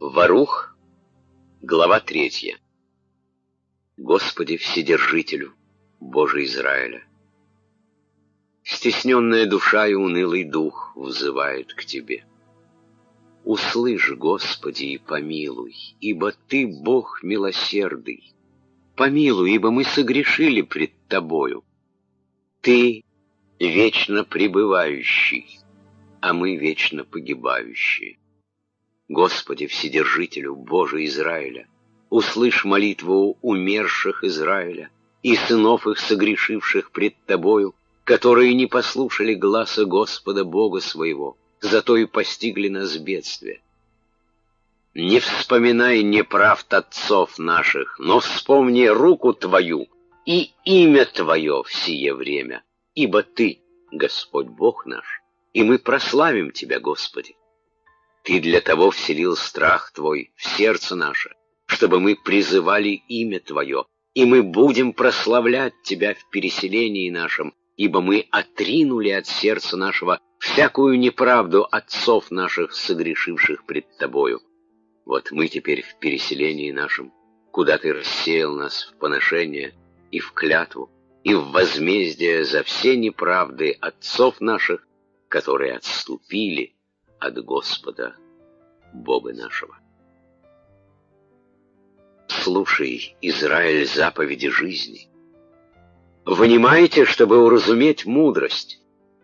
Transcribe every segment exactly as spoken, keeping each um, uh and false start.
Варух, глава третья. Господи Вседержителю, Боже Израиля, стесненная душа и унылый дух взывает к Тебе. Услышь, Господи, и помилуй, ибо Ты Бог милосердный. Помилуй, ибо мы согрешили пред Тобою. Ты вечно пребывающий, а мы вечно погибающие. Господи Вседержителю, Боже Израиля, услышь молитву умерших Израиля и сынов их, согрешивших пред Тобою, которые не послушали гласа Господа Бога своего, зато и постигли нас бедствие. Не вспоминай неправд отцов наших, но вспомни руку Твою и имя Твое в сие время, ибо Ты, Господь Бог наш, и мы прославим Тебя, Господи. Ты для того вселил страх Твой в сердце наше, чтобы мы призывали имя Твое, и мы будем прославлять Тебя в переселении нашем, ибо мы отринули от сердца нашего всякую неправду отцов наших, согрешивших пред Тобою. Вот мы теперь в переселении нашем, куда Ты рассеял нас в поношение и в клятву, и в возмездие за все неправды отцов наших, которые отступили от Господа Бога нашего. Слушай, Израиль, заповеди жизни. Внимайте, чтобы уразуметь мудрость.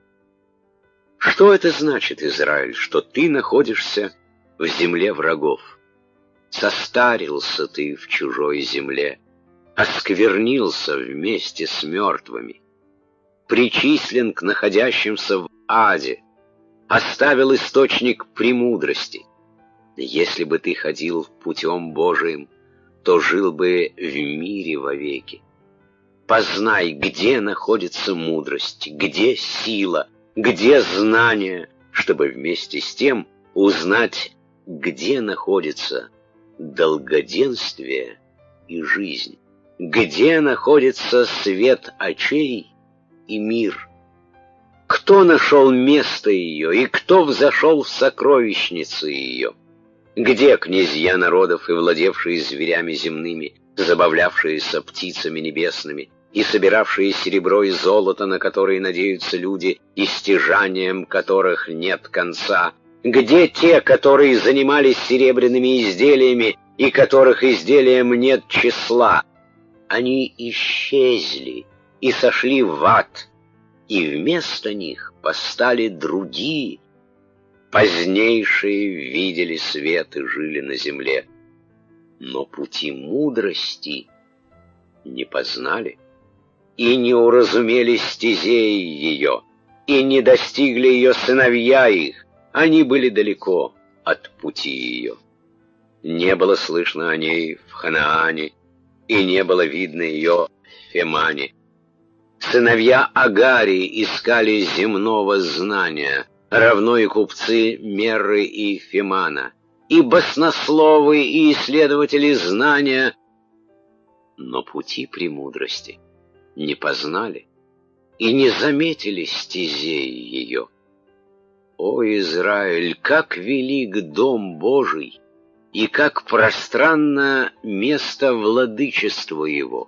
Что это значит, Израиль, что ты находишься в земле врагов? Состарился ты в чужой земле, осквернился вместе с мертвыми, причислен к находящимся в аде, оставил источник премудрости. Если бы ты ходил путем Божиим, то жил бы в мире вовеки. Познай, где находится мудрость, где сила, где знание, чтобы вместе с тем узнать, где находится долгоденствие и жизнь, где находится свет очей и мир. Кто нашел место ее, и кто взошел в сокровищницы ее? Где князья народов и владевшие зверями земными, забавлявшиеся птицами небесными, и собиравшие серебро и золото, на которые надеются люди, и стяжанием которых нет конца? Где те, которые занимались серебряными изделиями, и которых изделиям нет числа? Они исчезли и сошли в ад, и вместо них постали другие. Позднейшие видели свет и жили на земле, но пути мудрости не познали, и не уразумели стезей ее, и не достигли ее сыновья их, они были далеко от пути ее. Не было слышно о ней в Ханаане, и не было видно ее в Фемане. Сыновья Агарии искали земного знания, равно и купцы Мерры и Фемана, и баснословы, и исследователи знания, но пути премудрости не познали и не заметили стезей ее. О, Израиль, как велик дом Божий, и как пространно место владычества его!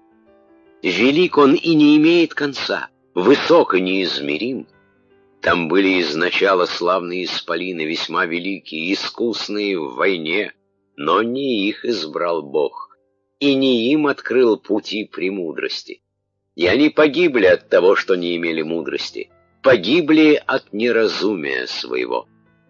Велик он и не имеет конца, высок и неизмерим. Там были изначала славные исполины, весьма великие, искусные в войне, но не их избрал Бог, и не им открыл пути премудрости. И они погибли от того, что не имели мудрости, погибли от неразумия своего.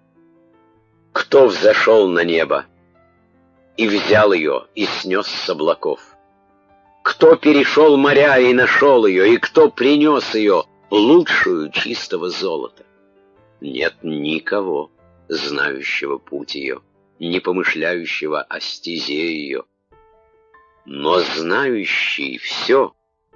Кто взошел на небо и взял ее, и снес с облаков? Кто перешел моря и нашел ее, и кто принес ее, лучшую чистого золота? Нет никого, знающего путь ее, не помышляющего о стезе ее. Но знающий все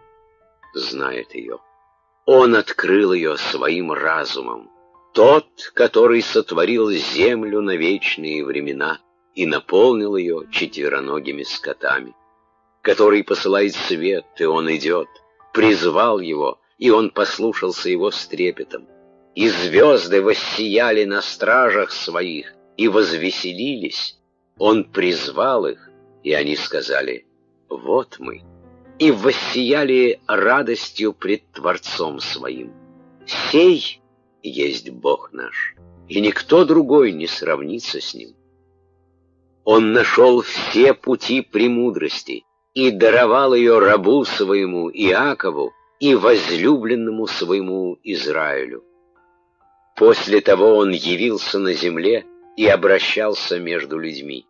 знает ее. Он открыл ее своим разумом. Тот, который сотворил землю на вечные времена и наполнил ее четвероногими скотами, который посылает свет, и он идет, призвал его, и он послушался его с трепетом. И звезды воссияли на стражах своих, и возвеселились, Он призвал их, и они сказали: «Вот мы», и воссияли радостью пред Творцом своим. Сей есть Бог наш, и никто другой не сравнится с Ним. Он нашел все пути премудрости и даровал ее рабу своему Иакову и возлюбленному своему Израилю. После того он явился на земле и обращался между людьми.